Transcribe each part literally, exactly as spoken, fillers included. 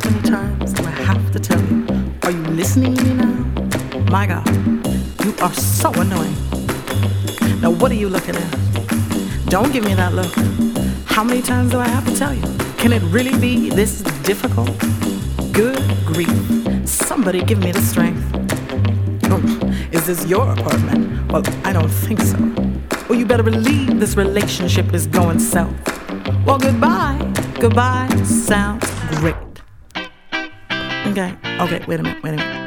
many times do I have to tell you? Are you listening to me now? My God, you are so annoying. Now what are you looking at? Don't give me that look. How many times do I have to tell you? Can it really be this difficult? Good grief. Somebody give me the strength. Oh, is this your apartment? Well, I don't think so. Well, you better believe this relationship is going south. Well, goodbye. Goodbye sounds great. Okay, okay, wait a minute, wait a minute.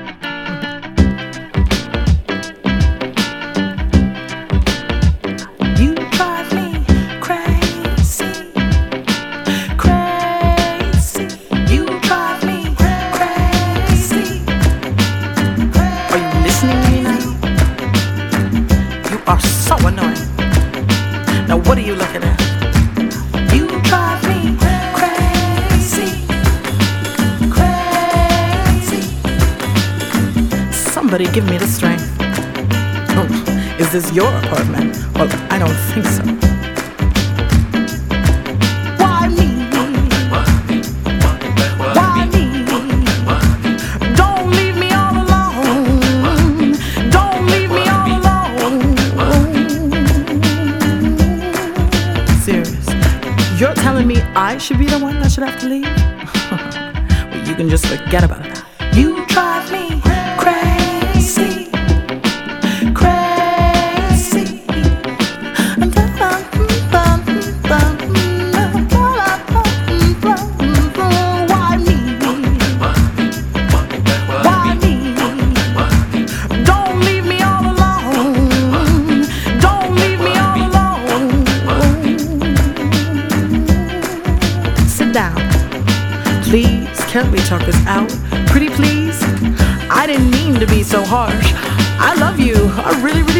What are you looking at? You drive me crazy, crazy. Somebody give me the strength. Oh, is this your apartment? Well, I don't think so. Why me? Why me? Don't leave me all alone. Don't leave me all alone. You're telling me I should be the one that should have to leave? Well, you can just forget about it. You drive me crazy, crazy. Why me? Why me? Don't leave me all alone. Don't leave me all alone. Sit down. Please, can't we talk this out? Pretty please? I didn't mean to be so harsh. I love you. I really, really